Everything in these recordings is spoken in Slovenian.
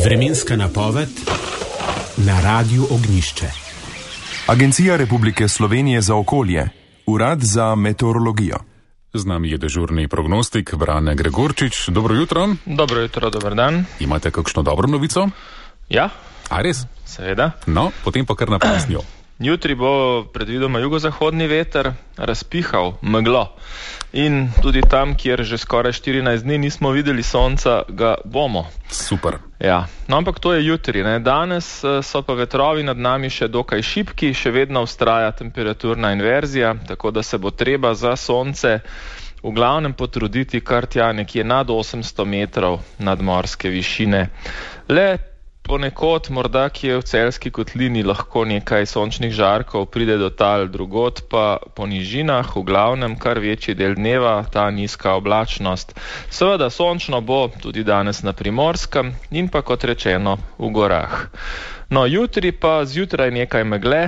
Vremenska napoved na Radiu Ognjišče. Agencija Republike Slovenije za okolje, Urad za meteorologijo. Z nami je dežurni prognostik Brane Gregorčič. Dobro jutro. Dobro jutro, dober dan. Imate kakšno dobro novico? Ja. A res? Seveda. No, potem pa kar naprej z njo. Jutri bo predvidoma jugozahodni veter razpihal meglo. In tudi tam, kjer že skoraj 14 dni nismo videli sonca, ga bomo. Super. Ja, no, ampak to je jutri, ne? Danes so pa vetrovi nad nami še dokaj šibki, še vedno vztraja temperaturna inverzija, tako da se bo treba za sonce v glavnem potruditi kar tja nekje nad 800 metrov nadmorske višine. Le ponekod, morda kje v Celjski kotlini, lahko nekaj sončnih žarkov pride do tal, drugod pa po nižinah, v glavnem kar večji del dneva, ta nizka oblačnost. Seveda sončno bo tudi danes na Primorskem in pa kot rečeno v gorah. No, jutri pa zjutraj nekaj megle,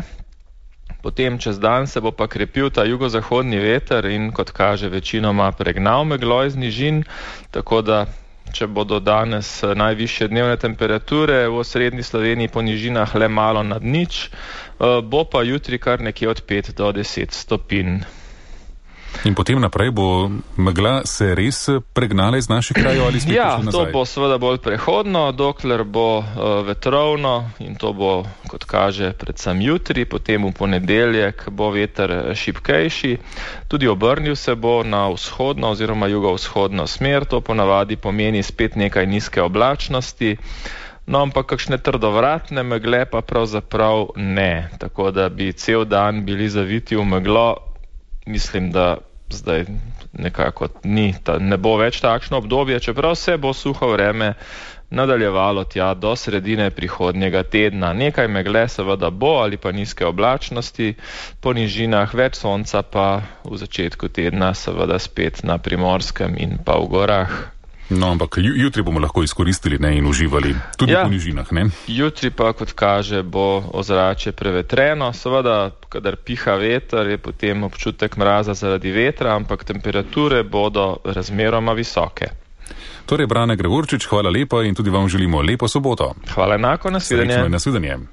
potem čez dan se bo pa krepil ta jugozahodni veter in kot kaže večinoma pregnal meglo iz nižin, tako da če bodo danes najvišje dnevne temperature v osrednji Sloveniji po nižinah le malo nad nič, bo pa jutri kar nekje od 5 do 10 stopinj. In potem naprej bo megla se res pregnala iz naših krajev ali spet Ja, nazaj? to bo seveda bolj prehodno, dokler bo vetrovno in to bo, kot kaže, predvsem jutri, potem v ponedeljek bo veter šibkejši, tudi obrnil se bo na vzhodno oziroma jugovzhodno smer, to ponavadi pomeni spet nekaj nizke oblačnosti, no ampak kakšne trdovratne megle pa pravzaprav ne, tako da bi cel dan bili zaviti v meglo. Mislim, da zdaj nekako ne bo več takšno obdobje, čeprav se bo suho vreme nadaljevalo tja do sredine prihodnjega tedna. Nekaj megle seveda bo ali pa nizke oblačnosti, po nižinah več sonca pa v začetku tedna seveda spet na Primorskem in pa v gorah. No, ampak jutri bomo lahko izkoristili, ne, in uživali tudi po nižinah, ne? Jutri pa, kot kaže, bo ozračje prevetreno. Seveda, kadar piha veter, je potem občutek mraza zaradi vetra, ampak temperature bodo razmeroma visoke. Torej, Brane Gregorčič, hvala lepa in tudi vam želimo lepo soboto. Hvala enako, nasvidenje. Nasvidenje.